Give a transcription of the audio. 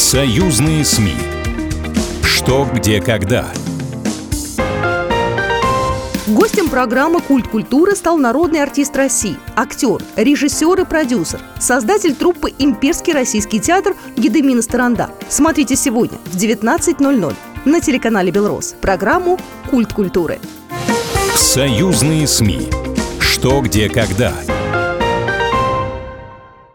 Союзные СМИ. Что, где, когда. Гостем программы «Культ культуры» стал народный артист России, актер, режиссер и продюсер, создатель труппы «Имперский российский театр» Гедемин Старанда. Смотрите сегодня в 19:00 на телеканале «Белрос» программу «Культ культуры». Союзные СМИ. Что, где, когда.